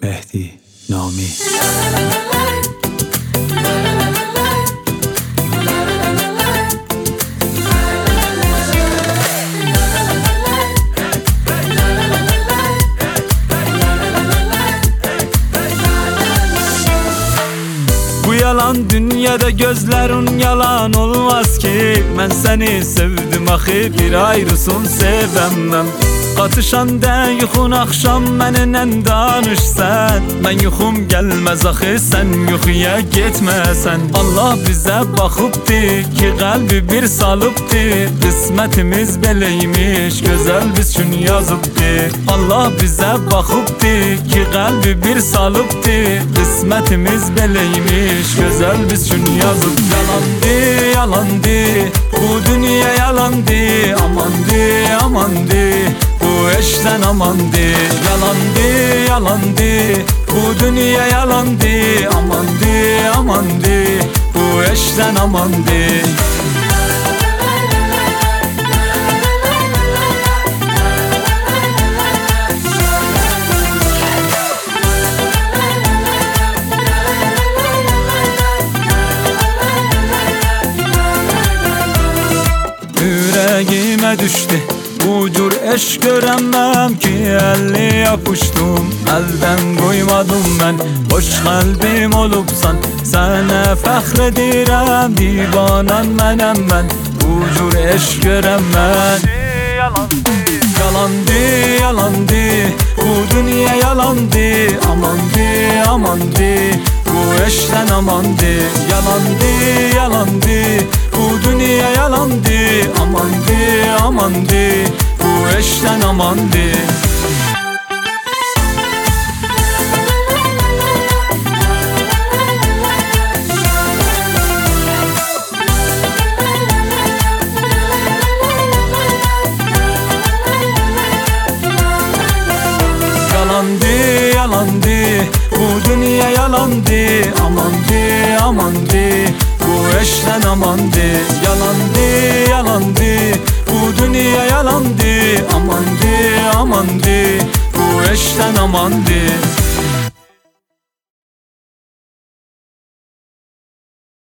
Mehdi Nami. Bu yalan dünyada gözlerin yalan olmaz ki. Ben seni sevdim axı, bir ayrısın sevemem. Qatışanda yuxun axşam mənimlə danışsan, mən yuxum gəlməz axı, sən yuxuya getməsən. Allah bizə baxıbdı ki, qəlbi bir salıbdı, qismətimiz beləymiş, gözəl biz üçün yazıbdı. Allah bizə baxıbdı ki, qəlbi bir salıbdı, qismətimiz beləymiş, gözəl biz üçün yazıbdı. Yalandı, yalandı, bu dünya yalandı, amandı, amandı, bu eşten amandı. Yalandı, yalandı, bu dünya yalandı, amandı, amandı, bu eşten amandı. Yüreğime düştü bu cür eşk göremem ki, elle yapıştım, elden koymadım ben. Boş kalbim olupsan, sana fəxr edirəm, divanan mənəm mən, bu cür eşk göremem. Yalandı, yalandı, bu dünya yalandı, amandı, amandı, bu eşten amandı. Yalandı, yalandı, bu dünya yalandı, amandı, amandı, bu eşten amandı. Yalandı, yalandı, bu dünya yalandı, amandı, amandı, bu eşten amandı. Yalandı, yalandı, bu dünya yalandı, amandı, amandı, bu eşten amandı.